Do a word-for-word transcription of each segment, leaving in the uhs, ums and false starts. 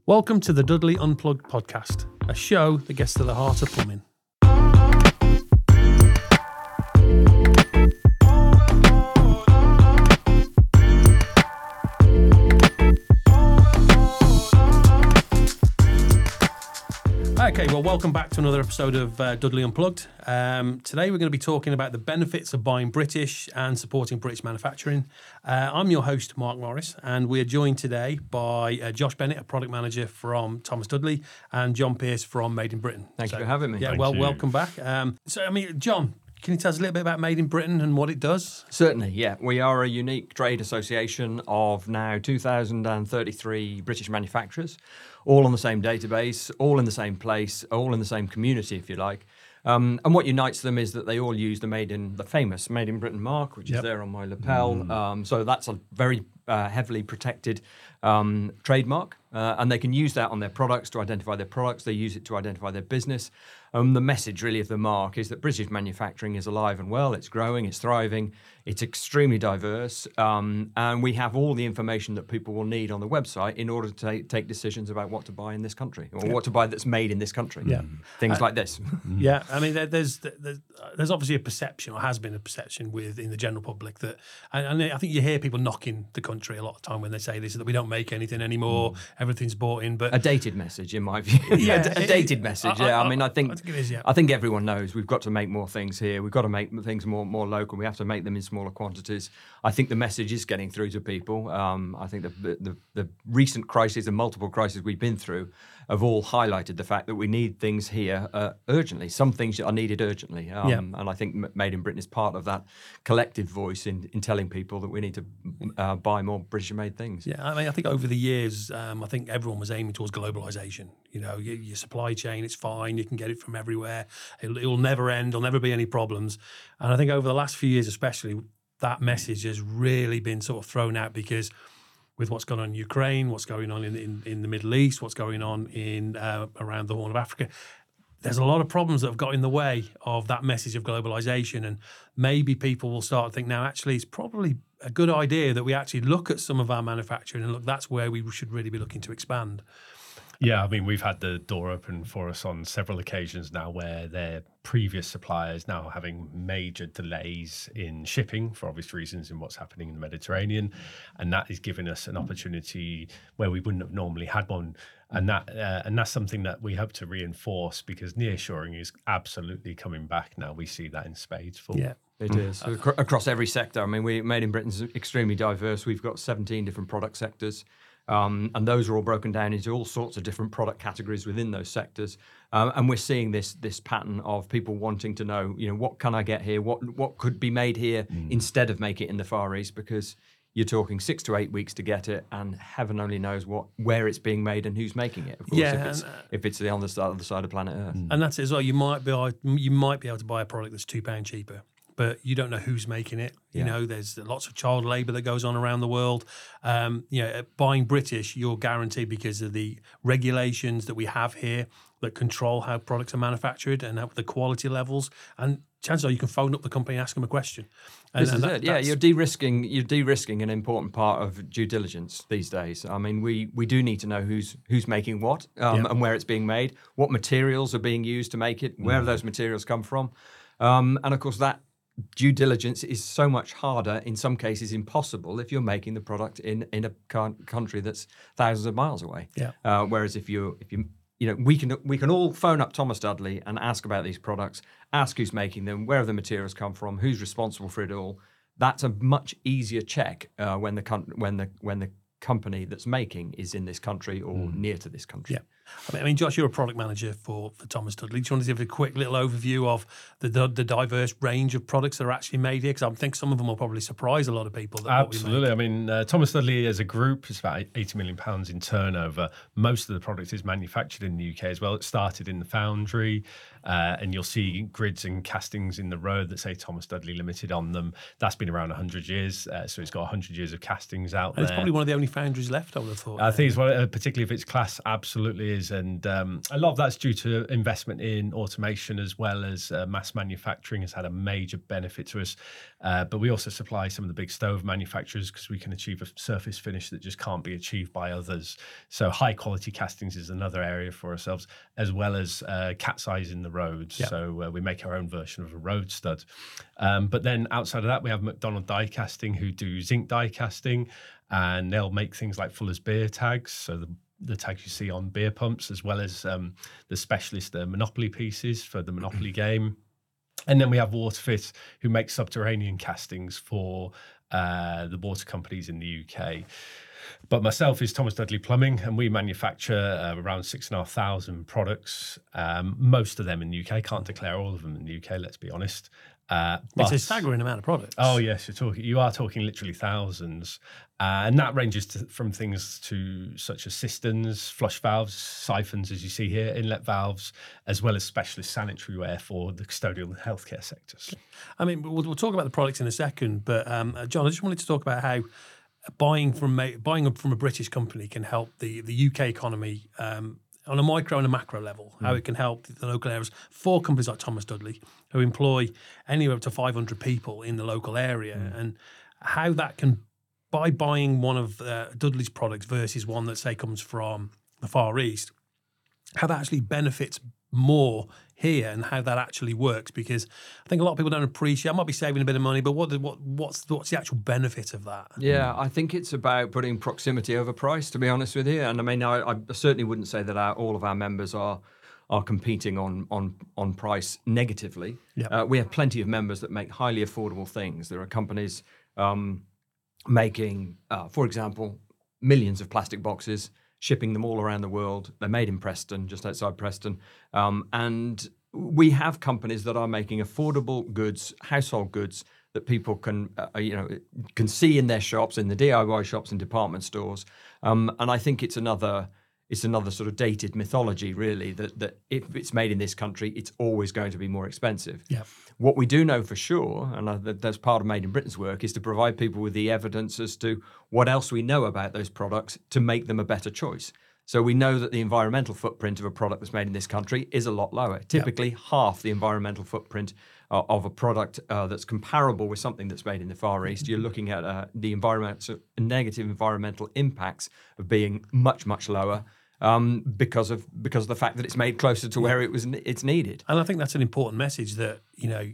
Welcome to the Dudley Unplugged podcast, a show that gets to the heart of plumbing. Okay, well, welcome back to another episode of uh, Dudley Unplugged. Um, today we're going to be talking about the benefits of buying British and supporting British manufacturing. Uh, I'm your host, Mark Morris, and we're joined today by uh, Josh Bennett, a product manager from Thomas Dudley, and John Pearce from Made in Britain. Thank so, you for having me. Yeah, Thank well, you. welcome back. Um, so, I mean, John, can you tell us a little bit about Made in Britain and what it does? Certainly, yeah. We are a unique trade association of now two thousand thirty-three British manufacturers, all on the same database, all in the same place, all in the same community, if you like. Um, and what unites them is that they all use the made in the famous Made in Britain mark, which Yep. is there on my lapel. Mm. Um, so that's a very uh, heavily protected um, trademark, uh, and they can use that on their products to identify their products. They use it to identify their business. Um, the message really of the mark is that British manufacturing is alive and well. It's growing, it's thriving, it's extremely diverse, um, and we have all the information that people will need on the website in order to take, take decisions about what to buy in this country or what to buy that's made in this country. Yeah. Things Uh, like this. Yeah, I mean, there, there's there's there's obviously a perception, or has been a perception, with in the general public that, and, and I think you hear people knocking the country a lot of time when they say this, that we don't make anything anymore, Mm. everything bought in. But A dated message, in my view. Yeah, a, a it- dated it- message. I- Yeah, I, I- mean, I think I think it is, yeah. I think everyone knows we've got to make more things here. We've got to make things more more local. We have to make them in smaller quantities. I think the message is getting through to people. Um, I think the, the the the recent crises and multiple crises we've been through have all highlighted the fact that we need things here uh, urgently. Some things are needed urgently, um, Yeah. and I think M- Made in Britain is part of that collective voice in, in telling people that we need to uh, buy more British-made things. Yeah, I mean, I think over the years, um, I think everyone was aiming towards globalization. You know, your, your supply chain, it's fine. You can get it from everywhere. It'll, it'll never end. There'll never be any problems. And I think over the last few years, especially, that message has really been sort of thrown out because with what's going on in Ukraine, what's going on in, in, in the Middle East, what's going on in uh, around the Horn of Africa, there's a lot of problems that have got in the way of that message of globalization. And maybe people will start to think now, actually, it's probably a good idea that we actually look at some of our manufacturing and look, that's where we should really be looking to expand. Yeah, I mean, we've had the door open for us on several occasions now where their previous suppliers now having major delays in shipping for obvious reasons in what's happening in the Mediterranean. And that is giving us an opportunity where we wouldn't have normally had one. And that uh, and that's something that we hope to reinforce because nearshoring is absolutely coming back now. We see that in spades. Full. Yeah. It is Acro- across every sector. I mean, we Made in Britain's extremely diverse. We've got seventeen different product sectors, um, and those are all broken down into all sorts of different product categories within those sectors. Um, and we're seeing this this pattern of people wanting to know, you know, what can I get here? What what could be made here instead of make it in the Far East? Because you're talking six to eight weeks to get it, and heaven only knows what where it's being made and who's making it. Of course, Yeah, if it's and, uh, if it's the on the side, other side of planet Earth. And that's it as well. You might be you might be able to buy a product that's two pounds cheaper, but you don't know who's making it. You Yeah. know, there's lots of child labour that goes on around the world. Um, you know, buying British, you're guaranteed because of the regulations that we have here that control how products are manufactured and how the quality levels. And chances are you can phone up the company and ask them a question. And, This and is that- it. Yeah, that's- you're de-risking. You're de-risking an important part of due diligence these days. I mean, we we do need to know who's who's making what um, Yeah. and where it's being made, what materials are being used to make it, where those materials come from, um, and of course that due diligence is so much harder, in some cases impossible, if you're making the product in in a coun- country that's thousands of miles away. Yeah. Uh, whereas if you if you you know, we can we can all phone up Thomas Dudley and ask about these products, ask who's making them, where have the materials come from, who's responsible for it all. That's a much easier check uh, when the com- when the when the company that's making is in this country or near to this country. Yeah. I mean, I mean, Josh, you're a product manager for, for Thomas Dudley. Do you want to give a quick little overview of the the, the diverse range of products that are actually made here? Because I think some of them will probably surprise a lot of people. That what we make. Absolutely. I mean, uh, Thomas Dudley as a group is about eighty million pounds in turnover. Most of the product is manufactured in the U K as well. It started in the foundry uh, and you'll see grids and castings in the road that say Thomas Dudley Limited on them. That's been around one hundred years, uh, so it's got one hundred years of castings out And there. it's probably one of the only foundries left, I would have thought. I think it's one, uh, particularly if its class, absolutely is, and um, a lot of that's due to investment in automation as well as uh, mass manufacturing has had a major benefit to us. Uh, but we also supply some of the big stove manufacturers because we can achieve a surface finish that just can't be achieved by others. So high quality castings is another area for ourselves, as well as uh, cat's eyes in the roads. Yep. So uh, we make our own version of a road stud. Um, but then outside of that, we have McDonald Die Casting, who do zinc die casting, and they'll make things like Fuller's beer tags. So the the tags you see on beer pumps, as well as um, the specialist uh, Monopoly pieces for the Monopoly game. And then we have Waterfit, who make subterranean castings for uh, the water companies in the U K. But myself is Thomas Dudley Plumbing, and we manufacture uh, around six and a half thousand products. Um, most of them in the U K. Can't declare all of them in the U K. Let's be honest. Uh, It's but, a staggering amount of products. Oh yes, you're talking. You are talking literally thousands, uh, and that ranges to, from things to such as cisterns, flush valves, siphons, as you see here, inlet valves, as well as specialist sanitary ware for the custodial and healthcare sectors. I mean, we'll, we'll talk about the products in a second, but um, uh, John, I just wanted to talk about how buying from ma- buying from a British company can help the the U K economy. Um, on a micro and a macro level, mm. how it can help the local areas. For companies like Thomas Dudley, who employ anywhere up to five hundred people in the local area, mm. and how that can, by buying one of uh, Dudley's products versus one that, say, comes from the Far East, how that actually benefits more here and how that actually works. Because I think a lot of people don't appreciate, I might be saving a bit of money, but what what what's what's the actual benefit of that? Yeah, I think it's about putting proximity over price, to be honest with you. And I mean, I, I certainly wouldn't say that our, all of our members are are competing on on on price negatively. Yep. Uh, we have plenty of members that make highly affordable things. There are companies um, making, uh, for example, millions of plastic boxes, shipping them all around the world. They're made in Preston, just outside Preston. Um, and we have companies that are making affordable goods, household goods, that people can, uh, you know, can see in their shops, in the D I Y shops and department stores. Um, and I think it's another, it's another sort of dated mythology, really, that that if it's made in this country, it's always going to be more expensive. Yeah. What we do know for sure, and uh, that's part of Made in Britain's work, is to provide people with the evidence as to what else we know about those products to make them a better choice. So we know that the environmental footprint of a product that's made in this country is a lot lower, typically yep. half the environmental footprint uh, of a product uh, that's comparable with something that's made in the Far East. You're looking at uh, the environmental, negative environmental impacts of being much, much lower. Um, because of because of the fact that it's made closer to where it was it's needed. And I think that's an important message that, you know,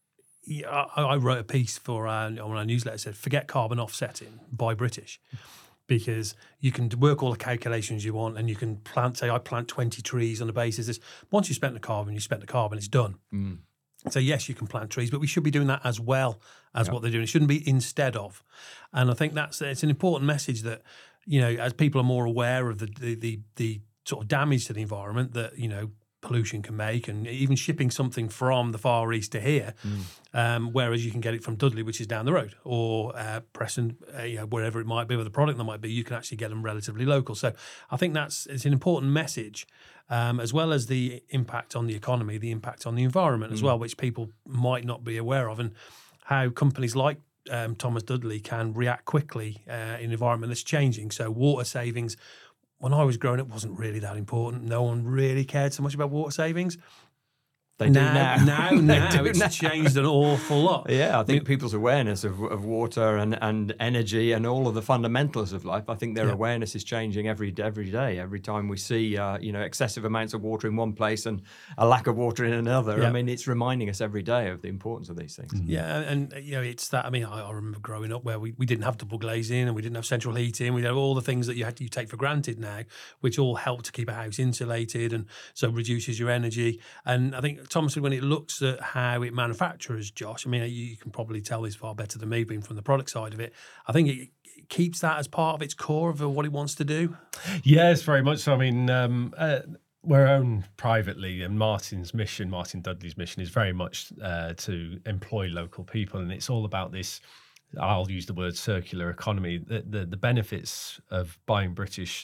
I, I wrote a piece for our, on our newsletter, said, forget carbon offsetting, buy British. Because you can work all the calculations you want and you can plant, say I plant twenty trees on the basis this. Once you spent the carbon, you spent the carbon, it's done. Mm. So yes, you can plant trees, but we should be doing that as well as yep. what they're doing. It shouldn't be instead of. And I think that's it's an important message that, you know, as people are more aware of the the the, the sort of damage to the environment that, you know, pollution can make, and even shipping something from the Far East to here, mm. um, whereas you can get it from Dudley, which is down the road, or uh, Preston, uh, you know, wherever it might be, with the product that might be, you can actually get them relatively local. So I think that's it's an important message, um, as well as the impact on the economy, the impact on the environment mm. as well, which people might not be aware of, and how companies like um, Thomas Dudley can react quickly uh, in an environment that's changing. So water savings. When I was growing up, it wasn't really that important. No one really cared so much about water savings. They do now. Now, now, now it's now. changed an awful lot. Yeah, I think I mean, people's awareness of, of water and, and energy and all of the fundamentals of life, I think their yeah. awareness is changing every every day. Every time we see, uh, you know, excessive amounts of water in one place and a lack of water in another. Yeah. I mean, it's reminding us every day of the importance of these things. Mm-hmm. Yeah, and, you know, it's that. I mean, I, I remember growing up where we, we didn't have double glazing and we didn't have central heating. We had all the things that you had to, you take for granted now, which all help to keep a house insulated and so reduces your energy. And I think, Thomas, when it looks at how it manufactures, Josh, I mean, you can probably tell this far better than me, being from the product side of it. I think it, it keeps that as part of its core of what it wants to do. Yes, very much so. I mean, um, uh, we're owned privately, and Martin's mission, Martin Dudley's mission, is very much uh, to employ local people, and it's all about this. I'll use the word circular economy. The, the, the benefits of buying British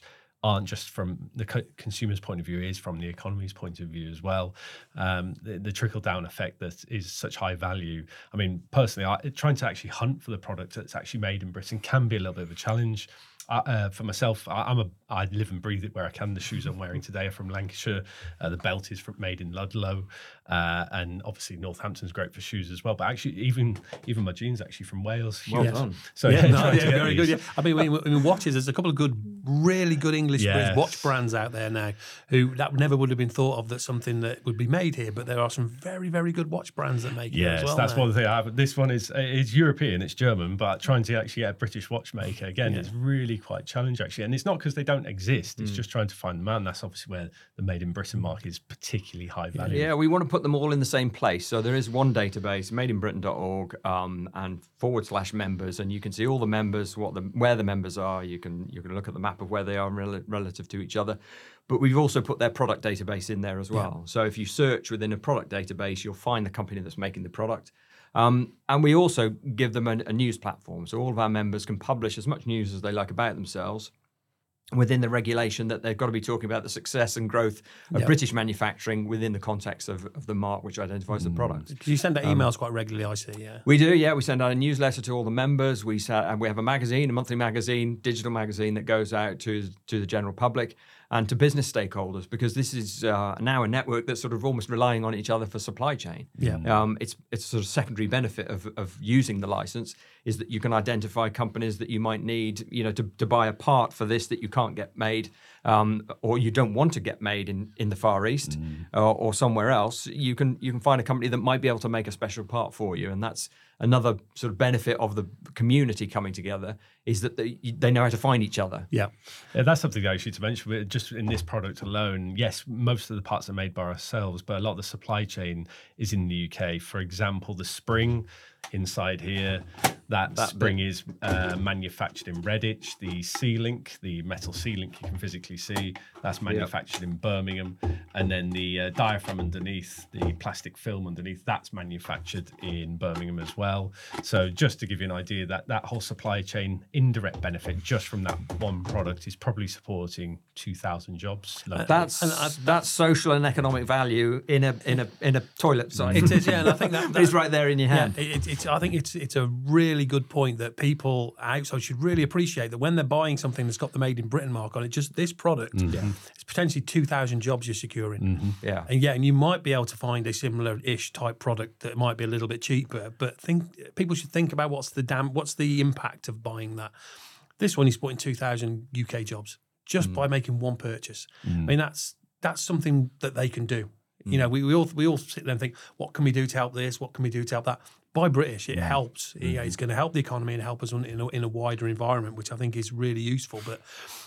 aren't just from the co- consumer's point of view, it is from the economy's point of view as well. Um, the, the trickle-down effect that is such high value. I mean, personally, I, trying to actually hunt for the product that's actually made in Britain can be a little bit of a challenge. Uh, uh, for myself, I, I'm a I live and breathe it where I can. The shoes I'm wearing today are from Lancashire. Uh, the belt is from, made in Ludlow, uh, and obviously Northampton's great for shoes as well. But actually, even even my jeans actually from Wales. Well Yes. done. So yeah, no, trying to yeah, get very good. these. Yeah. I mean, when, when watches, there's a couple of good, really good English Yes. watch brands out there now who that never would have been thought of. That's something that would be made here, but there are some very, very good watch brands that make it Yes, as well. that's now. one thing I have. This one is is European, it's German, but trying to actually get a British watchmaker again Yeah. is really quite challenging actually. And it's not because they don't exist; it's just trying to find demand. That's obviously where the made in Britain market is particularly high value. Yeah, we want to put them all in the same place. So there is one database, made in britain dot org, um, and forward slash members, and you can see all the members, what the where the members are. You can you can look at the map of where they are rel- relative to each other. But we've also put their product database in there as well. So if you search within a product database, you'll find the company that's making the product. Um, and we also give them a, a news platform. So all of our members can publish as much news as they like about themselves, within the regulation that they've got to be talking about the success and growth of Yep. British manufacturing within the context of, of the mark which identifies the product. Because you send out emails quite regularly, I see. Yeah. We do, yeah. We send out a newsletter to all the members. We sa- and we have a magazine, a monthly magazine, digital magazine that goes out to to the general public and to business stakeholders, because this is uh, now a network that's sort of almost relying on each other for supply chain. Yeah. Um, it's it's a sort of secondary benefit of, of using the license is that you can identify companies that you might need, you know, to, to buy a part for this that you can't get made, um, or you don't want to get made in, in the Far East or, or somewhere else. You can you can find a company that might be able to make a special part for you, and that's another sort of benefit of the community coming together is that they, they know how to find each other. Yeah. Yeah, that's something actually to mention. We're just in this product alone, yes, most of the parts are made by ourselves, but a lot of the supply chain is in the U K. For example, the spring inside here, that, That spring bit. is uh, manufactured in Redditch. The C-Link, the metal C-Link you can physically see, that's manufactured in Birmingham. And then the uh, diaphragm underneath, the plastic film underneath, that's manufactured in Birmingham as well. So just to give you an idea, that that whole supply chain indirect benefit just from that one product is probably supporting two thousand jobs. locally. That's And I- that's social and economic value in a in a in a toilet size. It is, yeah, and I think that, that it's right there in your Yeah, hand. it, it- it's. I think it's it's a really good point that people outside should really appreciate that when they're buying something that's got the Made in Britain mark on it. Just this product, it's potentially two thousand jobs you're securing. Yeah. And yeah, and you might be able to find a similar-ish type product that might be a little bit cheaper. But think people should think about what's the dam, what's the impact of buying that. This one is putting two thousand U K jobs just by making one purchase. I mean, that's that's something that they can do. You know, we, we all we all sit there and think, what can we do to help this? What can we do to help that? Buy British, it helps. You know, it's going to help the economy and help us in a, in a wider environment, which I think is really useful. But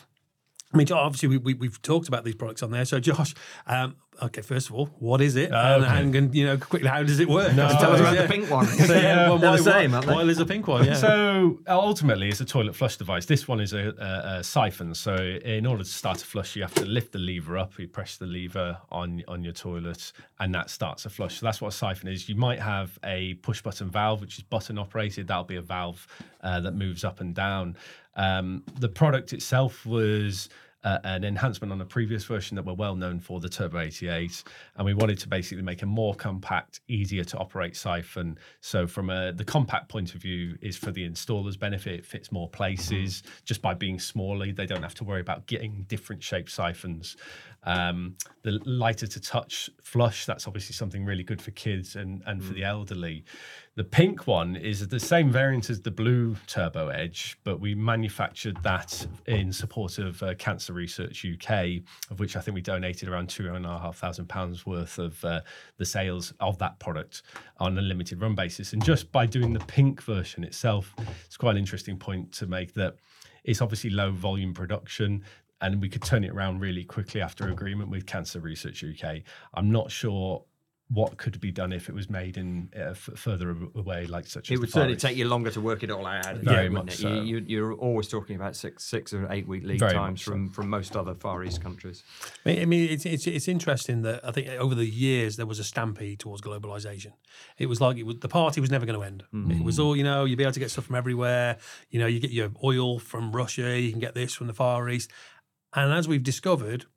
I mean, obviously, we, we, we've talked about these products on there. So, Josh, um, okay, first of all, what is it? Oh, okay. and, and, you know, quickly, how does it work? No, Tell us about Yeah. the pink one. So, yeah, well, They're why, the same, aren't they? why, why is a pink one? Yeah. So ultimately, it's a toilet flush device. This one is a, a, a siphon. So in order to start a flush, you have to lift the lever up. You press the lever on on your toilet, and that starts a flush. So that's what a siphon is. You might have a push button valve, which is button operated. That'll be a valve uh, that moves up and down. Um, the product itself was Uh, an enhancement on a previous version that we're well known for, the Turbo eighty-eight, and we wanted to basically make a more compact, easier to operate siphon. So from a, the compact point of view is for the installer's benefit. It fits more places just by being smaller. They don't have to worry about getting different shaped siphons. Um, the lighter to touch flush, that's obviously something really good for kids and, and for the elderly. The pink one is the same variant as the blue Turbo Edge, but we manufactured that in support of uh, Cancer Research U K, of which I think we donated around two and a half thousand pounds worth of uh, the sales of that product on a limited run basis. And just by doing the pink version itself, it's quite an interesting point to make that it's obviously low volume production, and we could turn it around really quickly after agreement with Cancer Research U K. I'm not sure what could be done if it was made in uh, f- further away, like such as It would the Far certainly East. take you longer to work it all out. Very yeah, much wouldn't it? so. You, you, you're always talking about six, six or eight week lead Very times much so. from, from most other Far East countries. I mean, I mean, it's, it's it's interesting that I think over the years there was a stampede towards globalization. It was like it was, the party was never going to end. It was all, you know, you'd be able to get stuff from everywhere. You know, you get your oil from Russia, you can get this from the Far East. And as we've discovered,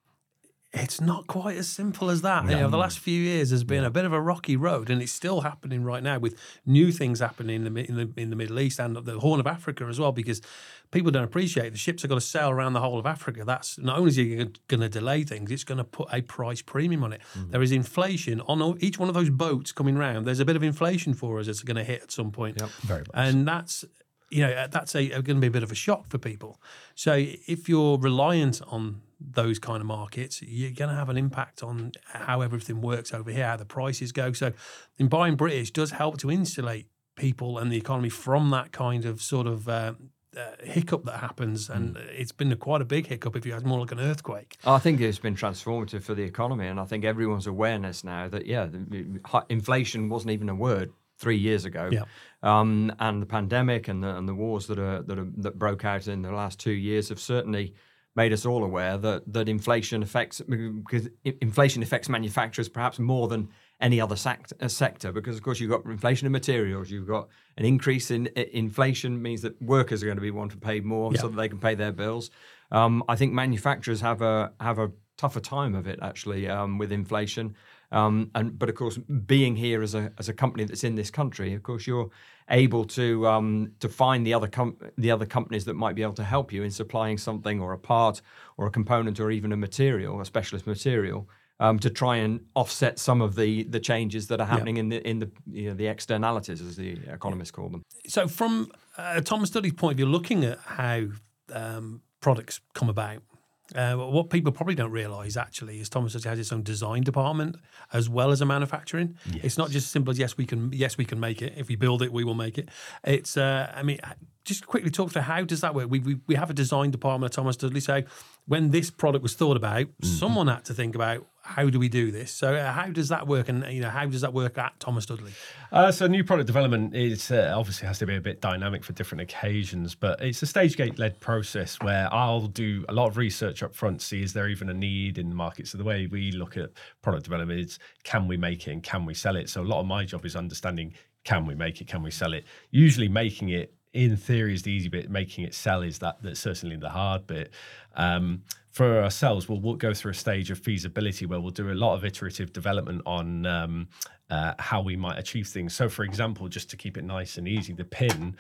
it's not quite as simple as that. You know, the last few years has been a bit of a rocky road, and it's still happening right now with new things happening in the in the, in the Middle East and the Horn of Africa as well, because people don't appreciate the ships have got to sail around the whole of Africa. That's not only is it going to delay things, it's going to put a price premium on it. Mm-hmm. There is inflation on all, each one of those boats coming round. There's a bit of inflation for us that's going to hit at some point. Yep. Very much. And that's, you know, that's a, going to be a bit of a shock for people. So if you're reliant on those kind of markets, you're going to have an impact on how everything works over here, how the prices go. So in buying British does help to insulate people and the economy from that kind of sort of uh, uh, hiccup that happens. And mm. it's been a, quite a big hiccup, if you had more like an earthquake. I think it's been transformative for the economy. And I think everyone's awareness now that, yeah, the, inflation wasn't even a word three years ago. Yeah. Um, and the pandemic and the, and the wars that are, that are, that broke out in the last two years have certainly made us all aware that that inflation affects because inflation affects manufacturers perhaps more than any other sect, uh, sector, because of course you've got inflation in materials, you've got an increase in uh, inflation means that workers are going to be wanting to pay more yeah. so that they can pay their bills. Um, I think manufacturers have a have a tougher time of it actually um, with inflation. Um, and but of course, being here as a as a company that's in this country, of course, you're able to um, to find the other com- the other companies that might be able to help you in supplying something or a part or a component or even a material, a specialist material, um, to try and offset some of the the changes that are happening yeah. in the in the you know, the externalities, as the economists call them. So, from uh, Thomas Dudley's point of view, looking at how um, products come about. Uh, what people probably don't realise actually is Thomas has its own design department as well as a manufacturing. Yes. It's not just as simple as yes we can yes we can make it. If we build it, we will make it. It's uh, I mean, just quickly talk through how does that work. We we, we have a design department at Thomas Dudley. So when this product was thought about, mm-hmm. someone had to think about how do we do this. So uh, how does that work, and you know how does that work at Thomas Dudley? Uh, so new product development is uh, obviously has to be a bit dynamic for different occasions, but it's a stage gate led process where I'll do a lot of research up front, see is there even a need in the market. So the way we look at product development is can we make it and can we sell it. So a lot of my job is understanding can we make it, can we sell it. Usually making it in theory is the easy bit, making it sell is that that's certainly the hard bit. Um, for ourselves, we'll, we'll go through a stage of feasibility where we'll do a lot of iterative development on um, uh, how we might achieve things. So, for example, just to keep it nice and easy, the pin,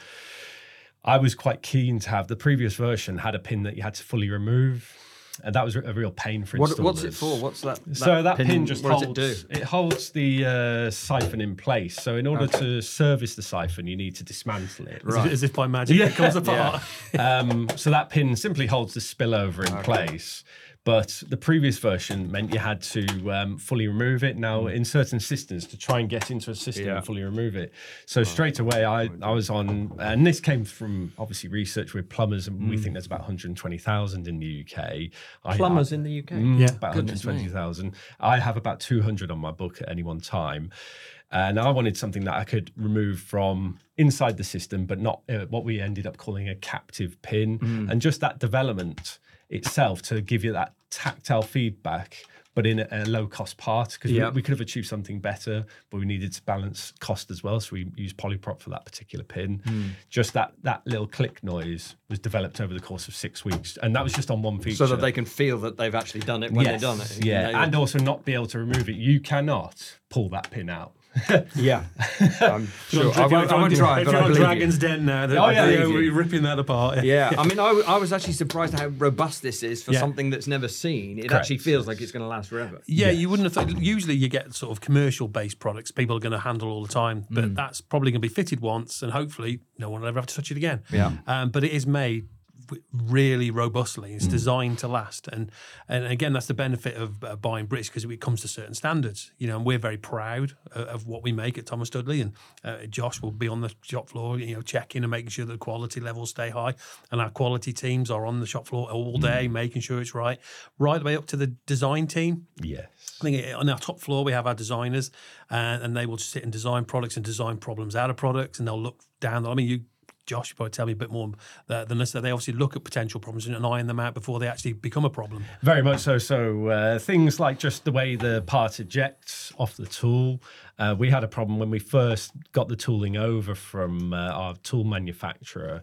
I was quite keen to have, the previous version had a pin that you had to fully remove. And that was a real pain for installers. What, what's it for? What's that? that so that pin, pin just what holds. Does it, do? It holds the uh, siphon in place. So in order okay. to service the siphon, you need to dismantle it. Right. As if by magic yeah. it comes apart. Yeah. um, so that pin simply holds the spillover in okay. place. But the previous version meant you had to um, fully remove it. Now, in certain systems, to try and get into a system yeah. and fully remove it. So oh. straight away, I, I was on, and this came from obviously research with plumbers, and mm. we think there's about one hundred twenty thousand in the U K. Plumbers I, in the U K? Mm, yeah. About Goodness one hundred twenty thousand. I have about two hundred on my book at any one time. And I wanted something that I could remove from inside the system, but not uh, what we ended up calling a captive pin. Mm. And just that development itself to give you that tactile feedback, but in a, a low-cost part, because yep. we, we could have achieved something better, but we needed to balance cost as well, so we used polyprop for that particular pin. Mm. Just that that little click noise was developed over the course of six weeks, and that was just on one feature. So that they can feel that they've actually done it when yes. they've done it. Yeah, you know, and also not be able to remove it. You cannot pull that pin out. yeah, I'm sure. I won't, I won't try, if but you're I on believe Dragon's you. Den now, oh, yeah, yeah, we're ripping that apart. Yeah, I mean, I, w- I was actually surprised how robust this is for yeah. something that's never seen. It Correct. actually feels like it's going to last forever. Yeah, yes. you wouldn't have thought. Usually you get sort of commercial-based products people are going to handle all the time, but mm. that's probably going to be fitted once, and hopefully no one will ever have to touch it again. Yeah. Um, but it is made really robustly. It's mm. designed to last, and and again that's the benefit of uh, buying British, because it comes to certain standards, you know, and we're very proud of, of what we make at Thomas Dudley, and uh, Josh will be on the shop floor, you know, checking and making sure that the quality levels stay high, and our quality teams are on the shop floor all day mm. making sure it's right right the way up to the design team. Yes, I think on our top floor we have our designers, uh, and they will sit and design products and design problems out of products, and they'll look down. I mean, you Josh, you probably tell me a bit more than this. They obviously look at potential problems and iron them out before they actually become a problem. Very much so. So uh, things like just the way the part ejects off the tool. Uh, we had a problem when we first got the tooling over from uh, our tool manufacturer.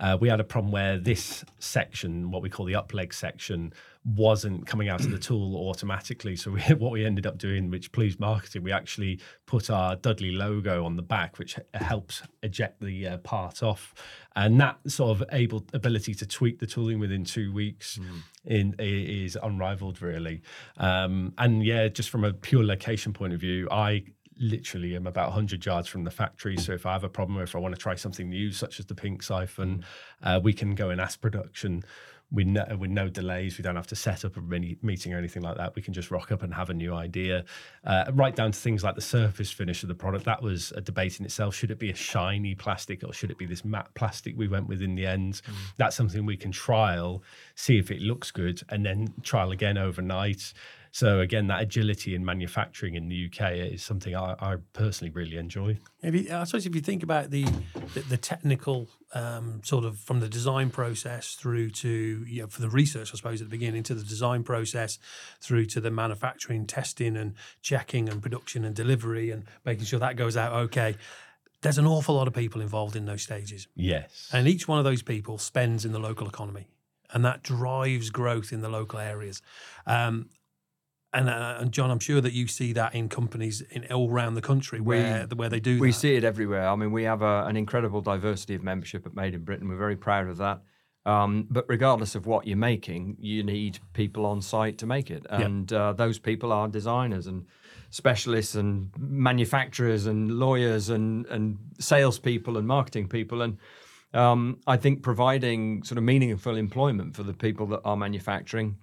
Uh, we had a problem where this section, what we call the up leg section, wasn't coming out of the tool automatically. So we, what we ended up doing, which pleased marketing, we actually put our Dudley logo on the back, which helps eject the uh, part off. And that sort of able ability to tweak the tooling within two weeks mm. in is unrivaled, really. Um, and yeah, just from a pure location point of view, I literally am about one hundred yards from the factory. So if I have a problem or if I want to try something new, such as the pink siphon, uh, we can go in mass production with no, with no delays. We don't have to set up a mini meeting or anything like that. We can just rock up and have a new idea. Uh, right down to things like the surface finish of the product. That was a debate in itself. Should it be a shiny plastic or should it be this matte plastic we went with in the end? Mm. That's something we can trial, see if it looks good, and then trial again overnight. So again, that agility in manufacturing in the U K is something I, I personally really enjoy. If you, I suppose if you think about the the, the technical um, sort of from the design process through to, you know, for the research, I suppose, at the beginning, to the design process, through to the manufacturing, testing and checking and production and delivery and making sure that goes out okay. There's an awful lot of people involved in those stages. Yes. And each one of those people spends in the local economy, and that drives growth in the local areas. Um, And, uh, and John, I'm sure that you see that in companies in all around the country where we, where they do we that. see it everywhere. I mean, we have a, an incredible diversity of membership at Made in Britain. We're very proud of that. Um, but regardless of what you're making, you need people on site to make it. And yep. uh, those people are designers and specialists and manufacturers and lawyers and, and salespeople and marketing people. And um, I think providing sort of meaningful employment for the people that are manufacturing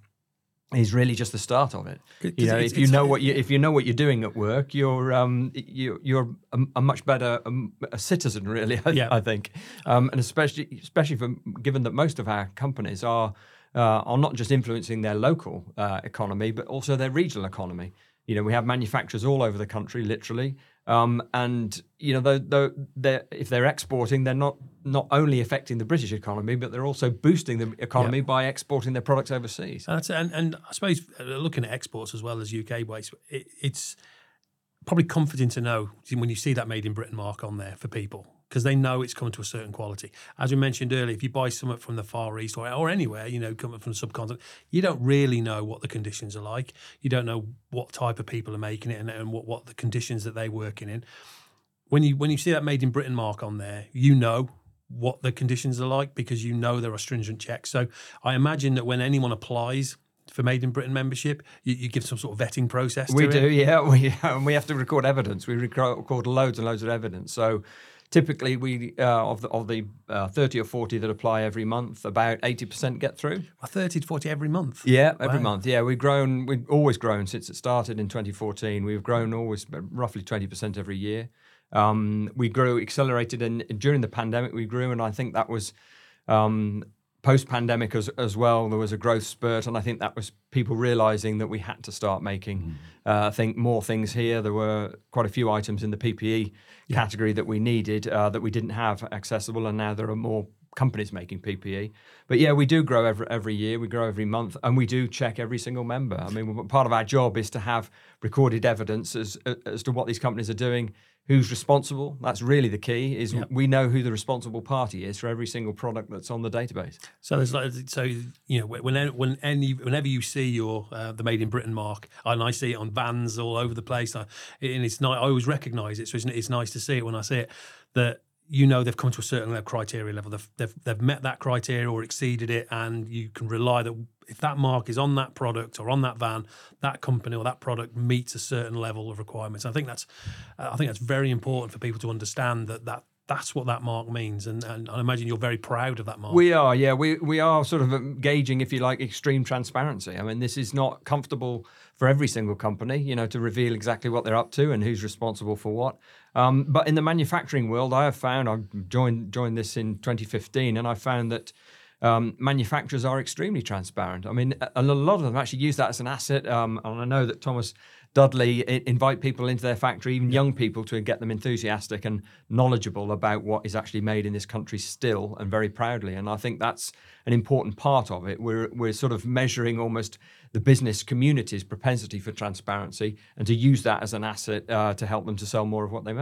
is really just the start of it. You know, if you know what you if you know what you're doing at work, you're um you you're a, a much better um, a citizen, really. I, yeah. I think, um, and especially especially for given that most of our companies are uh, are not just influencing their local uh, economy, but also their regional economy. You know, we have manufacturers all over the country, literally, um, and you know, they're, they're, if they're exporting, they're not not only affecting the British economy, but they're also boosting the economy yep. by exporting their products overseas. And, and, and I suppose looking at exports as well as U K waste, it, it's probably comforting to know when you see that Made in Britain mark on there for people, because they know it's coming to a certain quality. As we mentioned earlier, if you buy something from the Far East or, or anywhere, you know, coming from the subcontinent, you don't really know what the conditions are like. You don't know what type of people are making it and, and what, what the conditions that they're working in. When you when you see that Made in Britain mark on there, you know what the conditions are like because you know there are stringent checks. So I imagine that when anyone applies for Made in Britain membership, you, you give some sort of vetting process to we it. do, yeah. We, and we have to record evidence. We record loads and loads of evidence. So typically, we uh, of the of the uh, thirty or forty that apply every month, about eighty percent get through. Well, thirty to forty every month? Yeah, every wow. month. Yeah, we've grown. We've always grown since it started in twenty fourteen. We've grown always roughly twenty percent every year. Um, we grew, accelerated, and during the pandemic we grew, and I think that was um, post-pandemic as, as well. There was a growth spurt, and I think that was people realising that we had to start making, mm. uh, I think, more things here. There were quite a few items in the P P E yeah. category that we needed uh, that we didn't have accessible, and now there are more companies making P P E. But yeah, we do grow every every year, we grow every month, and we do check every single member. I mean, part of our job is to have recorded evidence as as to what these companies are doing, who's responsible. That's really the key, is yep. we know who the responsible party is for every single product that's on the database. So there's like, so you know, when when any whenever you see your uh, the Made in Britain mark, and I see it on vans all over the place, I, and it's not, I always recognise it, so it's, it's nice to see it when I see it, that you know they've come to a certain criteria level. They've, they've they've met that criteria or exceeded it, and you can rely that if that mark is on that product or on that van, that company or that product meets a certain level of requirements. I think that's I think that's very important for people to understand that that. That's what that mark means, and, and I imagine you're very proud of that mark. We are, yeah. We we are sort of gauging, if you like, extreme transparency. I mean, this is not comfortable for every single company, you know, to reveal exactly what they're up to and who's responsible for what. Um, but in the manufacturing world, I have found, I joined joined this in twenty fifteen, and I found that um, manufacturers are extremely transparent. I mean, a, a lot of them actually use that as an asset, um, and I know that Thomas Dudley invite people into their factory, even young people, to get them enthusiastic and knowledgeable about what is actually made in this country still, and very proudly. And I think that's an important part of it. We're we're sort of measuring almost the business community's propensity for transparency and to use that as an asset uh, to help them to sell more of what they make.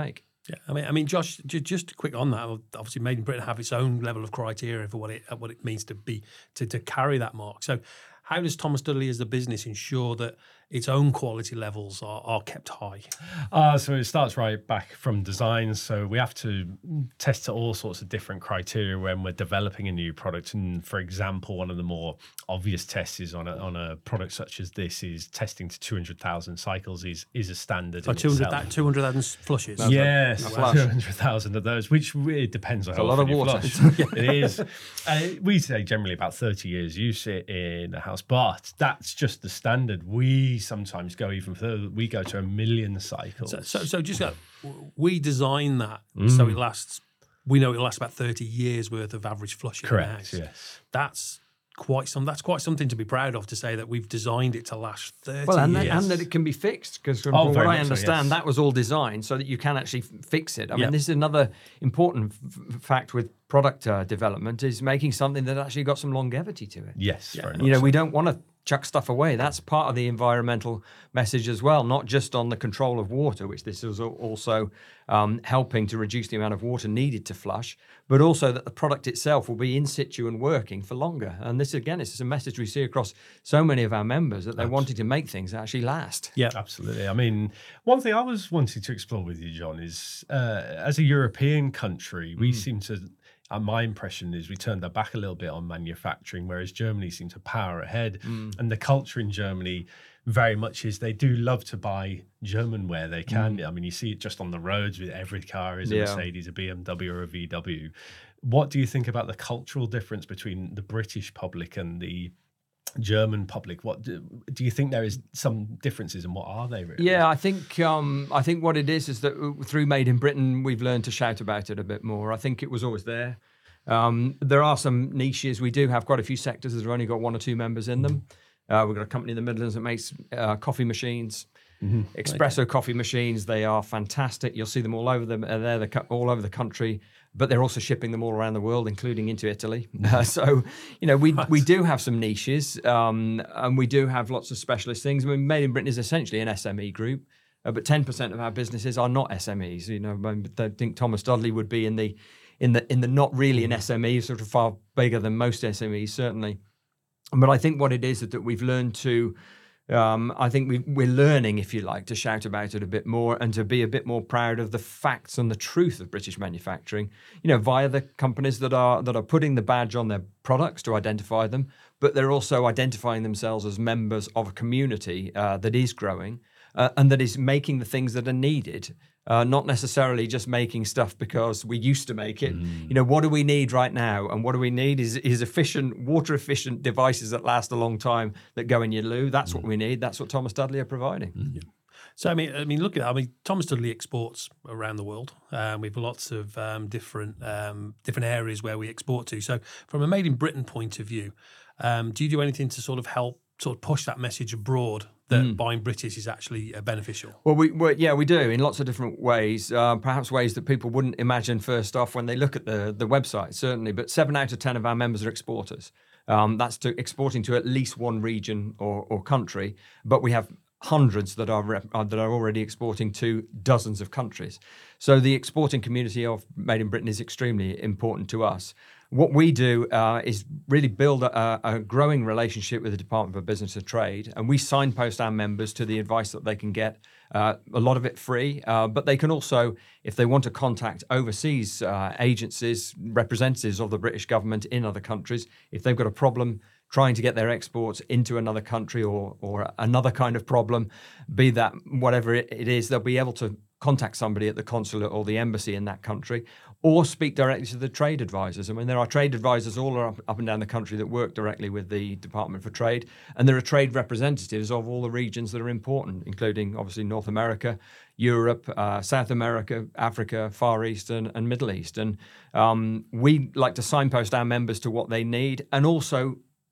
Yeah, I mean, I mean, Josh, j- just quick on that. Obviously, Made in Britain have its own level of criteria for what it what it means to be to, to carry that mark. So, how does Thomas Dudley, as the business, ensure that its own quality levels are, are kept high? Uh, so it starts right back from design. So we have to test to all sorts of different criteria when we're developing a new product. And for example, one of the more obvious tests is on a, on a product such as this is testing to two hundred thousand cycles is is a standard. So in two hundred itself. that two hundred thousand flushes. That's Yes, a two flush. hundred thousand of those, which really depends on It's how a lot often of you water. flush. It is. Uh, we say generally about thirty years use it in a house, but that's just the standard. We sometimes go even further. We go to a million cycles. So, so, so just uh, we design that so it lasts. We know it lasts about thirty years worth of average flushing. in the Correct, house. yes. That's quite some. That's quite something to be proud of. To say that we've designed it to last thirty Well, and that, years. and that it can be fixed, because from Oh, what very I much so, understand, yes. that was all designed so that you can actually f- fix it. I Yeah. mean, this is another important f- fact with product uh, development, is making something that actually got some longevity to it. Yes, very much You know, so. we don't want to chuck stuff away. That's part of the environmental message as well, not just on the control of water, which this is al- also um, helping to reduce the amount of water needed to flush, but also that the product itself will be in situ and working for longer. And this, again, is a message we see across so many of our members, that they're wanting to make things that actually last. yeah, Absolutely. I mean, one thing I was wanting to explore with you, John, is uh, as a European country, we seem to, uh, my impression is we turned our back a little bit on manufacturing, whereas Germany seemed to power ahead. And the culture in Germany very much is they do love to buy German where they can. I mean, you see it just on the roads with every car is a Yeah. Mercedes, a B M W or a V W. What do you think about the cultural difference between the British public and the German public? What do, do you think there is some differences, and what are they really? Yeah, I think um, I think what it is is that through Made in Britain, we've learned to shout about it a bit more. I think it was always there. Um, there are some niches. We do have quite a few sectors that have only got one or two members in them. Uh, we've got a company in the Midlands that makes uh, coffee machines, espresso coffee machines. They are fantastic. You'll see them all over them. Uh, they're the, co- all over the country, but they're also shipping them all around the world, including into Italy. Uh, so, you know, we we do have some niches, um, and we do have lots of specialist things. I mean, Made in Britain is essentially an S M E group. Uh, but ten percent of our businesses are not S M Es. You know, I think Thomas Dudley would be in the in the in the not really an S M E, sort of far bigger than most S M Es, certainly. But I think what it is is that we've learned to, um, I think we, we're learning, if you like, to shout about it a bit more and to be a bit more proud of the facts and the truth of British manufacturing, you know, via the companies that are that are putting the badge on their products to identify them, but they're also identifying themselves as members of a community uh, that is growing uh, and that is making the things that are needed. Uh, not necessarily just making stuff because we used to make it. You know, what do we need right now? And what do we need is, is efficient, water efficient devices that last a long time that go in your loo. That's what we need. That's what Thomas Dudley are providing. So I mean, I mean, look at that. I mean, Thomas Dudley exports around the world. Um, we have lots of um, different um, different areas where we export to. So from a Made in Britain point of view, um, do you do anything to sort of help sort of push that message abroad that buying British is actually uh, beneficial? Well, we we- yeah we do in lots of different ways. Uh, perhaps ways that people wouldn't imagine first off when they look at the the website, certainly. But seven out of ten of our members are exporters. Um, that's to exporting to at least one region or, or country. But we have hundreds that are rep, uh, that are already exporting to dozens of countries. So the exporting community of Made in Britain is extremely important to us. What we do uh, is really build a, a growing relationship with the Department for Business and Trade, and we signpost our members to the advice that they can get, uh, a lot of it free, uh, but they can also, if they want to contact overseas uh, agencies, representatives of the British government in other countries, if they've got a problem trying to get their exports into another country or or another kind of problem, be that whatever it, it is, they'll be able to contact somebody at the consulate or the embassy in that country, or speak directly to the trade advisors. I mean, there are trade advisors all up, up and down the country that work directly with the Department for Trade, and there are trade representatives of all the regions that are important, including obviously North America, Europe, uh, South America, Africa, Far East, and, and Middle East. And um, we like to signpost our members to what they need, and also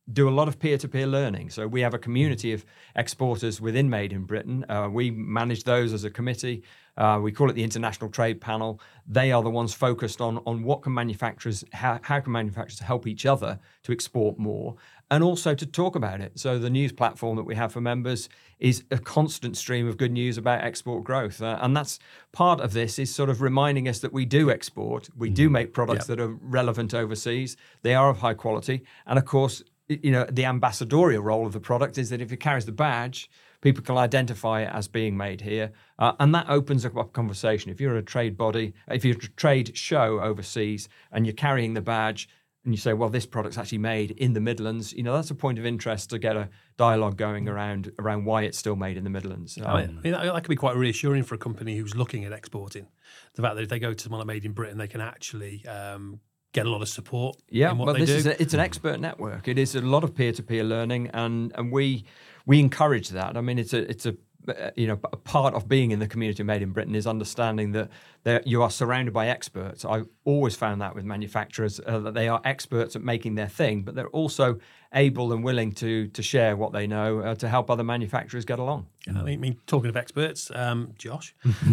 do a lot of peer-to-peer learning. So we have a community of exporters within Made in Britain. Uh, we manage those as a committee. Uh, we call it the International Trade Panel. They are the ones focused on, on what can manufacturers, how, how can manufacturers help each other to export more, and also to talk about it. So the news platform that we have for members is a constant stream of good news about export growth. Uh, and that's part of this is sort of reminding us that we do export. We do make products yep. that are relevant overseas. They are of high quality. And of course, you know, the ambassadorial role of the product is that if it carries the badge, people can identify it as being made here. Uh, and that opens up a conversation. If you're a trade body, if you're a trade show overseas and you're carrying the badge and you say, well, this product's actually made in the Midlands, you know, that's a point of interest to get a dialogue going around around why it's still made in the Midlands. Um, I mean, that, that can be quite reassuring for a company who's looking at exporting. The fact that if they go to someone like Made in Britain, they can actually um, get a lot of support. Yeah, in what but they this do. is a, it's an expert network. It is a lot of peer-to-peer learning, and and we we encourage that. I mean, it's a it's a uh, you know a part of being in the community of Made in Britain is understanding that there, you are surrounded by experts. I've always found that with manufacturers uh, that they are experts at making their thing, but they're also able and willing to to share what they know uh, to help other manufacturers get along. I mean, talking of experts, um, Josh.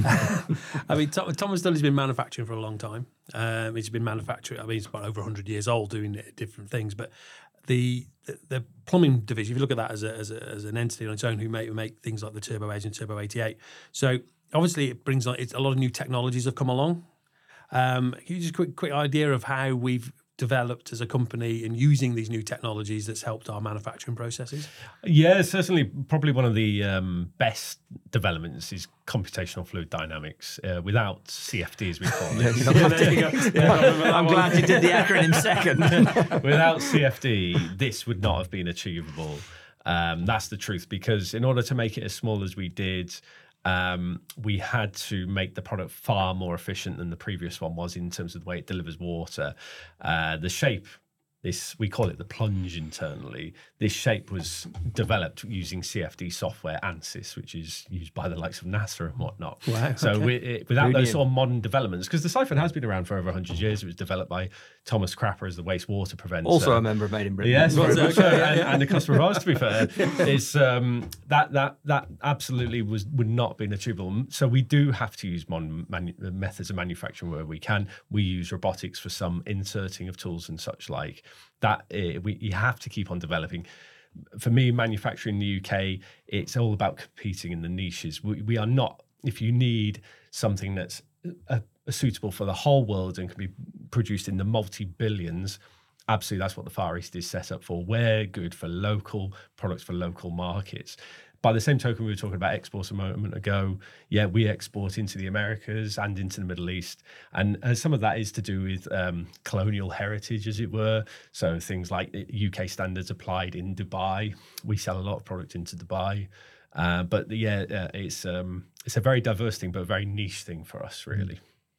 I mean, Tom, Thomas Dudley's been manufacturing for a long time. Um, he's been manufacturing. I mean, he's about over one hundred years old doing different things. But the the, the plumbing division, if you look at that as a, as, a, as an entity on its own, who make make things like the Turbo Edge and Turbo eighty-eight. So obviously, it brings on. It's a lot of new technologies have come along. Um, can you just quick quick idea of how we've developed as a company in using these new technologies that's helped our manufacturing processes? Yeah, certainly. Probably one of the um, best developments is computational fluid dynamics uh, without C F D, as we call it. Yeah, there you go. Yeah, I'm glad you did the acronym second. Without C F D, this would not have been achievable. Um, that's the truth, because in order to make it as small as we did, Um, we had to make the product far more efficient than the previous one was in terms of the way it delivers water. Uh, the shape, this we call it the plunge internally. This shape was developed using C F D software, ANSYS, which is used by the likes of NASA and whatnot. Wow, so okay. we, it, without Brilliant. those sort of modern developments, because the siphon has been around for over one hundred years. It was developed by Thomas Crapper as the wastewater preventer. Also a member of Made in Britain. Yes, very much so, and, and a customer of ours, to be fair. It's, um, that that that absolutely was would not have been achievable. So we do have to use modern manu- methods of manufacturing where we can. We use robotics for some inserting of tools and such like. That uh, we you have to keep on developing. For me, manufacturing in the U K, it's all about competing in the niches. We, we are not, if you need something that's a, a suitable for the whole world and can be produced in the multi-billions, absolutely, that's what the Far East is set up for. We're good for local products for local markets. By the same token, we were talking about exports a moment ago. Yeah, we export into the Americas and into the Middle East. And uh, some of that is to do with um, colonial heritage, as it were. So things like U K standards applied in Dubai. We sell a lot of product into Dubai. Uh, but yeah, uh, it's um, it's a very diverse thing, but a very niche thing for us, really.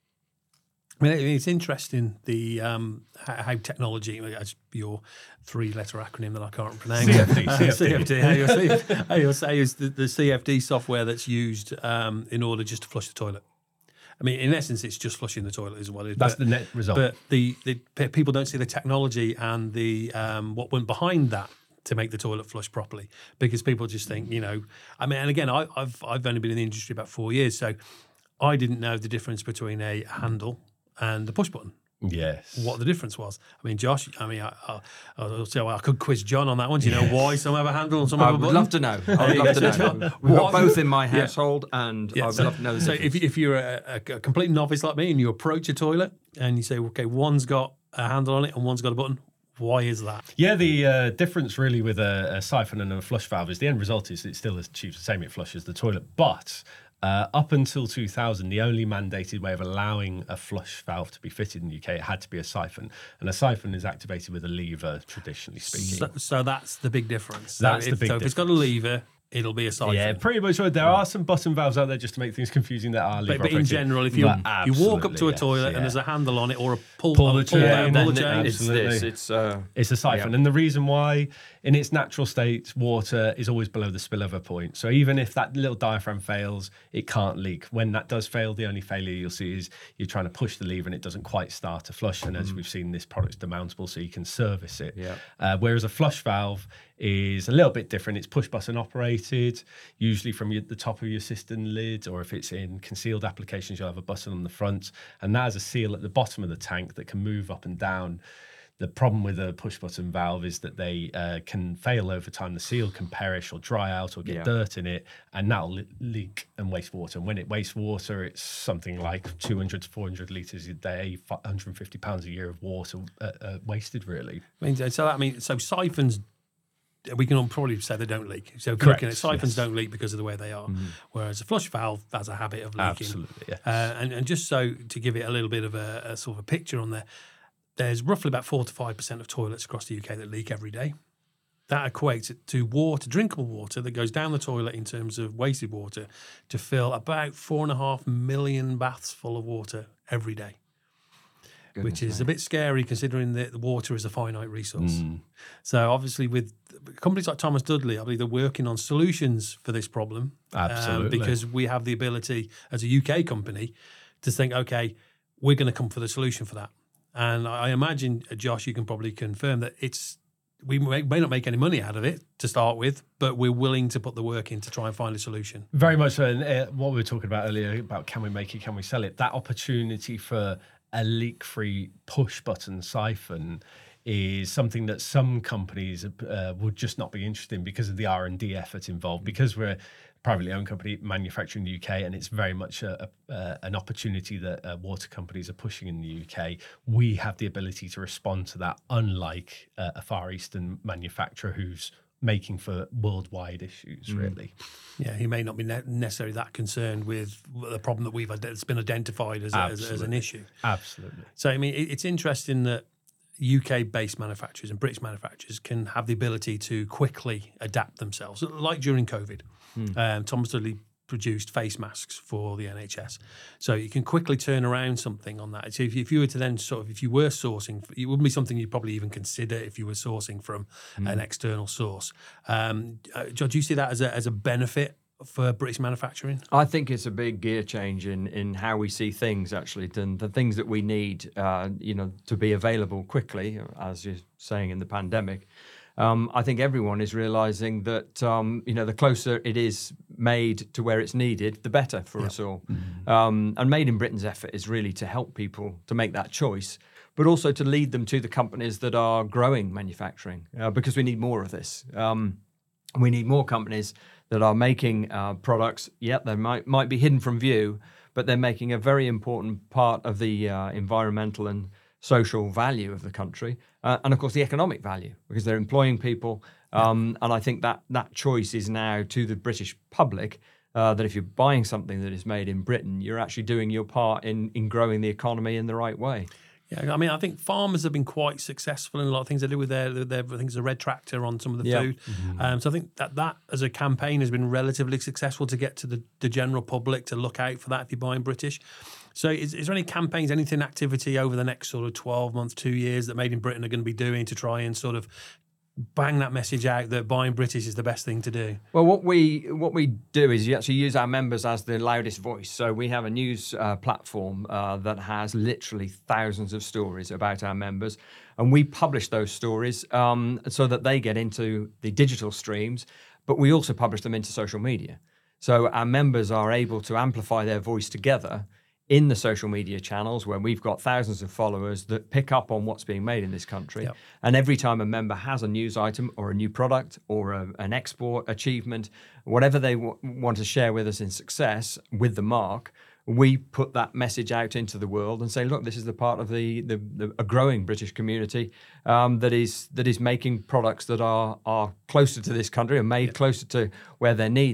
I mean, it's interesting the um, how, how technology, as your three-letter acronym that I can't pronounce, C F D, uh, C F D. How you'll say, how you'll say is the, the C F D software that's used um, in order just to flush the toilet. I mean, in essence, it's just flushing the toilet is what it is. That's but, the net result. But the, the people don't see the technology and the um, what went behind that to make the toilet flush properly, because people just think, you know, I mean, and again, I, I've I've only been in the industry about four years, so I didn't know the difference between a handle and the push button. Yes. What the difference was. I mean, Josh, I mean, I, I, I'll say, well, I could quiz John on that one. Do you know why some have a handle and some I have a would button? love to know. I would love to know. We've got both in my household, and Yeah, I would so, love to know the So difference. if, if you're a, a, a complete novice like me and you approach a toilet and you say, okay, one's got a handle on it and one's got a button, why is that? Yeah, the uh, difference really with a, a siphon and a flush valve is the end result is it still achieves the same, it flushes the toilet. But uh, up until two thousand, the only mandated way of allowing a flush valve to be fitted in the U K, it had to be a siphon. And a siphon is activated with a lever, traditionally speaking. So, so that's the big difference. That's so the if, big so if it's got a lever, it'll be a siphon. Yeah, pretty much right. There are some button valves out there just to make things confusing that are lever But, but in operated. general, if you But you walk up to a absolutely, toilet yes, and yeah. there's a handle on it or a pull, Pull a the pull chain, down, pull the then chain, It's Absolutely. this. It's uh, It's a siphon. Yeah. And the reason why, in its natural state, water is always below the spillover point. So even if that little diaphragm fails, it can't leak. When that does fail, the only failure you'll see is you're trying to push the lever and it doesn't quite start to flush. And as we've seen, this product's demountable, so you can service it. Yeah. Uh, whereas a flush valve is a little bit different. It's push button operated, usually from your, the top of your cistern lid, or if it's in concealed applications, you'll have a button on the front. And that has a seal at the bottom of the tank that can move up and down. The problem with a push button valve is that they uh, can fail over time. The seal can perish or dry out or get Yeah. dirt in it, and that'll le- leak and waste water. And when it wastes water, it's something like two hundred to four hundred litres a day, one hundred fifty pounds a year of water uh, uh, wasted, really. I mean, so that, I mean, so siphons, we can probably say they don't leak. So Correct, looking at siphons yes. don't leak because of the way they are, whereas a flush valve has a habit of leaking. Absolutely, yes. Uh, and, and just so to give it a little bit of a, a sort of a picture on there, there's roughly about four to five percent of toilets across the U K that leak every day. That equates to water, drinkable water that goes down the toilet in terms of wasted water to fill about four and a half million baths full of water every day. Which is a bit scary considering that the water is a finite resource. So obviously with companies like Thomas Dudley, I believe they're working on solutions for this problem. um, Absolutely. because we have the ability as a U K company to think, okay, we're going to come for the solution for that. And I imagine, uh, Josh, you can probably confirm that it's we may, may not make any money out of it to start with, but we're willing to put the work in to try and find a solution. Very much so. And uh, what we were talking about earlier about can we make it, can we sell it? That opportunity for a leak-free push-button siphon is something that some companies uh, would just not be interested in because of the R and D effort involved. Because we're a privately owned company manufacturing in the U K, and it's very much a, a, uh, an opportunity that uh, water companies are pushing in the U K. We have the ability to respond to that, unlike uh, a Far Eastern manufacturer who's making for worldwide issues, really. Yeah, he may not be ne- necessarily that concerned with the problem that we've that's been identified as, a, as, as an Absolutely. issue. Absolutely. So, I mean, it, it's interesting that U K-based manufacturers and British manufacturers can have the ability to quickly adapt themselves, like during COVID. Um, Thomas Dudley produced face masks for the N H S. So you can quickly turn around something on that. So if you, if you were to then sort of, if you were sourcing, it wouldn't be something you'd probably even consider if you were sourcing from an external source. Um, uh, John, do you see that as a, as a benefit for British manufacturing? I think it's a big gear change in, in how we see things, actually, and the things that we need, uh, you know, to be available quickly, as you're saying in the pandemic. Um, I think everyone is realising that, um, you know, the closer it is made to where it's needed, the better for us all. Mm-hmm. Um, and Made in Britain's effort is really to help people to make that choice, but also to lead them to the companies that are growing manufacturing, uh, because we need more of this. Um, we need more companies that are making uh, products. Yep, they might might be hidden from view, but they're making a very important part of the uh, environmental and social value of the country, uh, and of course the economic value, because they're employing people. Um, and I think that that choice is now to the British public, uh, that if you're buying something that is made in Britain, you're actually doing your part in, in growing the economy in the right way. Yeah, I mean, I think farmers have been quite successful in a lot of things they do with their, their I think it's a red tractor on some of the Yeah. food. Um, so I think that that as a campaign has been relatively successful to get to the, the general public to look out for that if you're buying British. So is, is there any campaigns, anything, activity over the next sort of twelve months, two years that Made in Britain are going to be doing to try and sort of bang that message out that buying British is the best thing to do? Well, what we what we do is you actually use our members as the loudest voice. So we have a news uh, platform uh, that has literally thousands of stories about our members, and we publish those stories um, so that they get into the digital streams, but we also publish them into social media. So our members are able to amplify their voice together in the social media channels where we've got thousands of followers that pick up on what's being made in this country. Yep. And every time a member has a news item or a new product or a, an export achievement, whatever they w- want to share with us in success with the mark, we put that message out into the world and say, look, this is the part of the, the, the a growing British community um, that is that is making products that are are closer to this country and made closer to where they're needed.